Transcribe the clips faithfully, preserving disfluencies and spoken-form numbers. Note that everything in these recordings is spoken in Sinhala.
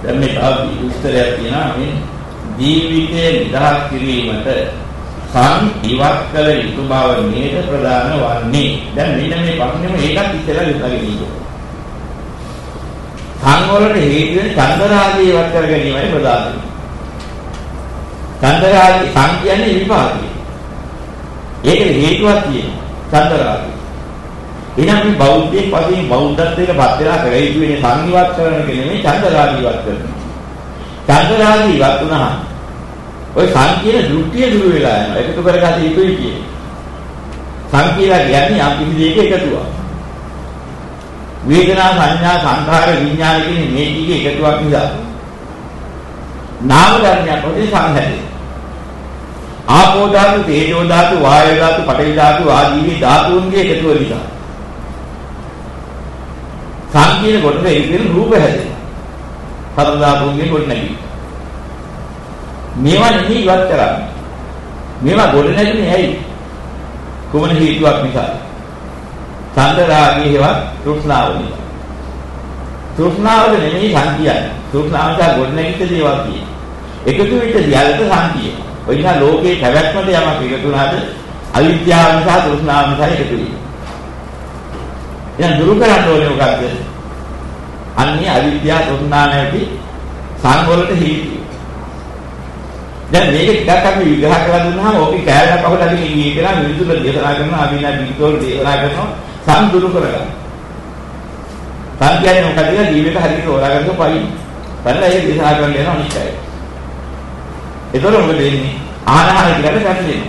දැන් මේ තව විස්තරයක් තියෙනවා මේ ජීවිතයේ නිදහස් කිරීමට සං ඉවත් කළ යුතු බව නේද ප්‍රධාන වන්නේ. දැන් මෙන්න මේ ප්‍රශ්නේම ඒකත් ඉස්සෙල්ලා විසඳගෙන ඉන්නවා. සං වලට හේතු වෙන චන්දරාගය ඉවත් කර ගැනීමයි ප්‍රධාන. චන්දරාගය සං කියන්නේ විපාකය. ඒකේ හේතුවක් තියෙනවා. චන්දරාගය. එහෙනම් මේ බෞද්ධයෙක් වශයෙන් බෞද්ධත්වයට පත් වෙලා කර යුතු වෙන්නේ සං ඉවත් කරන එක නෙමෙයි චන්දරාගය ඉවත් කරනවා. චන්දරාගය ඉවත් වුණා ඔය සංකීර්ණ දෘෂ්ටිය දුර වෙලා යනවා. එකතු කරගත යුතුයි කියන්නේ. සංකීර්ණ කියන්නේ යම් කිසි දෙයක එකතුවක්. වේදනා සංඥා සංඛාර විඥාන කියන මේ ටිකේ එකතුවක් නිසා නාම ධර්මයක් වශයෙන් සංහැදේ. ආපෝ ධාතු, තේජෝ ධාතු, වායෝ ධාතු, පඨවි ධාතු ආදී ධාතුන්ගේ එකතුව නිසා සංකීර්ණ කොටස ඉතින් රූප හැදෙනවා. හතර ධාතුන්ගේ කොට නැගී. මේවා නෙමෙයි ඉවත් කරන්නේ. මේවා ගොඩ නැගුණේ ඇයි? කොමන හේතුවක් නිසා? චන්දරාගයේ හේවත් තෘෂ්ණාව නිසා. තෘෂ්ණාවද නෙමෙයි සංකීයයි. තෘෂ්ණාව නිසා ගොඩ නැගිච්ච දේවල් තියෙන්නේ. එකතු වෙච්ච දියලට සංකීය. ඔය නිසා ලෝකේ පැවැත්මට යමක් එකතු වුණාද අවිද්‍යාව නිසා තෘෂ්ණාව නිසා එකතු වෙනවා. එහෙනම් දුරු කරන්න ඕනේ මොකක්ද? අන්නේ අවිද්‍යාව තෘෂ්ණා නැති සංවලට හේතු. දැන් මේක ටිකක් අපි විග්‍රහ කරලා දුන්නාම ඕකේ කෑල්ලක් අහලා දෙන්නේ ඉන්නේ කියලා මිනිසුන්ට දේශනා කරනවා අභිනා විකෝල් දේශනා කරනවා සම්දුරු කරගන්න. සම් කියන්නේ මොකද කියලා ජීවිත හරියට හොයාගන්න පයින්. බලලා ඒක දේශනා කරන්න යනවා නිශ්චයයි. ඒතර මොකද වෙන්නේ? ආනහන කියලා පැටලෙනවා.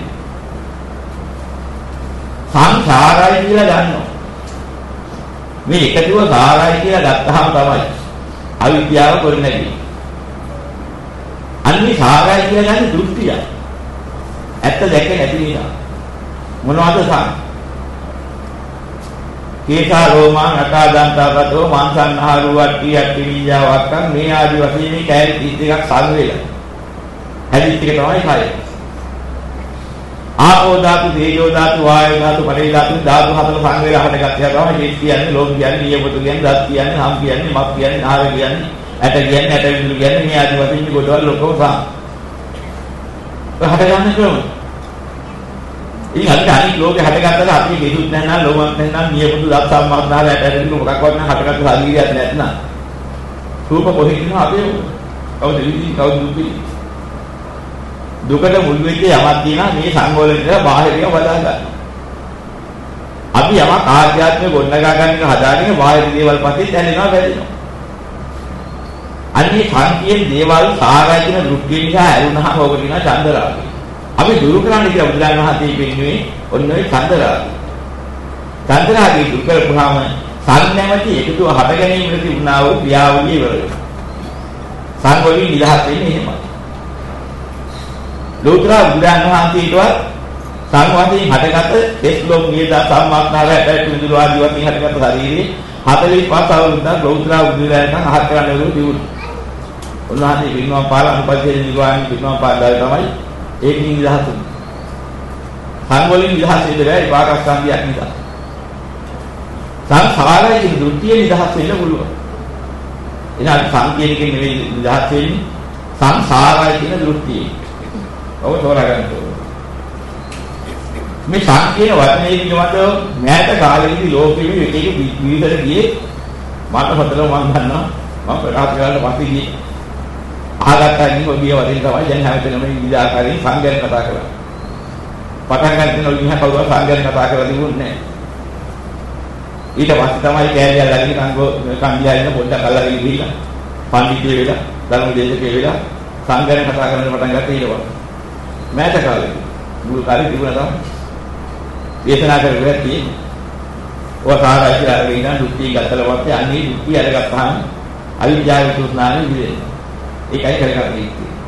සංසාරයි කියලා ගන්නවා. මේ එකතුව සාරයි කියලා ගත්තාම තමයි අවිද්‍යාව කොරණැගෙන්නේ. අන්නේ සාරයි කියලා ගන්න දෘෂ්ටිය. ඇත්ත දැකේ නැති නිසා. මොනවද සාර? කේසා රෝමා නකා දන්තාවතෝ මාංසන්හාරු වට්ටි යට්ටි විජාවක්කම් මේ ආදි වශයෙන් මේ කෑලි තිස් දෙකක් සං වෙලා. හැදිච්ච එක තමයි කය. ආපෝ ධාතු, තේජෝ ධාතු, වායෝ ධාතු, පඨවි ධාතු ධාතු හතර සං වෙලා හටගත්තා තමයි ජීත් කියන්නේ, ලෝක කියන්නේ, නියපොතු කියන්නේ, දත් කියන්නේ, හම් කියන්නේ, මත් කියන්නේ, නාර කියන්නේ, ඇට කියන්නේ, ඇට විදුලි කියන්නේ මේ ආදි වශයෙන් කොටවල ලොකම සං. හට ගන්න ක්‍රම. ඉතින් අද අනිත් ලෝකේ හටගත්තට අපි කිසිත් නැත්නම් ලෝමත් නැත්නම් නියපොතු දත් සම්මාදාර ඇට විදුලි මොකක්වත් නැ හටගත්ත ශරීරයක් නැත්නම් රූප කොහෙද ඉන්නවා අපේ කවුද විදි කවුද දුක්ඛ දුකට මුල් වෙච්ච යමක් තියෙනවා මේ සංගෝල විතර බාහිරිය වදා ගන්න. අපි යමක් ආධ්‍යාත්මික ගොඩනගා ගන්න එක හදාගෙන බාහිර දේවල් පස්සේ දැනෙනවා බැරිනවා. අන්නේ සංකීර්ණ දේවල් සාරයි කියන දෘෂ්ටිය නිසා ඇරුණාම ඔබ කියන චන්දරාගය. අපි දුරු කරන්න කියලා බුදුරජාණන් වහන්සේ කියන්නේ ඔන්න ඔය චන්දරාගය. චන්දරාගය දුරු කරපුවාම සංඥාවටි එකතුව හට ගැනීමට තිබුණා වූ ක්‍රියාවලිය ඉවර වෙනවා. සංගෝලී නිදහස් වෙන්නේ එහෙමයි. ලෝතර බුදුරජාණන් වහන්සේටවත් සංවාදයෙන් හටගත එස්ලොම් නියදා සම්මාත්නාරයට පිළිදුරු ආදී වශයෙන් හටගත ශරීරේ හතළිස් පහ අවුරුද්දක් ලෝතර බුදුරජාණන් අහත් කරන්න ලැබුණු දියුණු. උන්වහන්සේ පින්වම් පාල අනුපස්සේ නිර්වාණ පින්වම් පාදාය තමයි ඒකින් නිදහස් වුනේ. සංගෝලී නිදහස් වෙන්නේ පාකස්කන්ධයක් නිසා. සංසාරයේ දෘෂ්ටිය නිදහස් වෙන්න පුළුවන්. එනවා සංකේතකින් නෙවෙයි නිදහස් වෙන්නේ සංසාරය කියන දෘෂ්ටිය. ඔව් තෝරා ගන්න ඕනේ. මේ සංකේත වචනේ කියනකොට මෑත කාලෙදී ලෝකෙවි එක එක විවිධ ගියේ මට හතර මම ගන්නවා මම ප්‍රකාශ කරන්න පස්සේ ගියේ ආගත්තා ගිහින් ගිය වදින තමයි දැන් හැමතැනම විවිධ ආකාරයෙන් සංගයන කතා කරලා. පටන් ගන්න කෙනෙක් විහා කවුරුහරි සංගයන කතා කරලා තිබුණේ නැහැ. ඊට පස්සේ තමයි කෑලියක් ළඟින් කංගෝ කන්දියාගෙන පොඩ්ඩක් අල්ලගෙන ගිහිල්ලා පඬිතුමේ වෙලා ධර්ම දේශකේ වෙලා සංගයන කතා කරන්න පටන් ගත්තා ඊට පස්සේ. මෑත කාලේ මුල් කාලේ තිබුණා තමයි දේශනා කරගෙන තියෙන්නේ. ඔය සාරයි කියලා අරගෙන ඉන්න දුක්ඛී ගත්තලා වත්තේ අන්නේ දුක්ඛී අරගත්තාම අවිද්‍යාව විසුණානේ ඉන්නේ. ඒකයි කරගන්න තියෙන්නේ.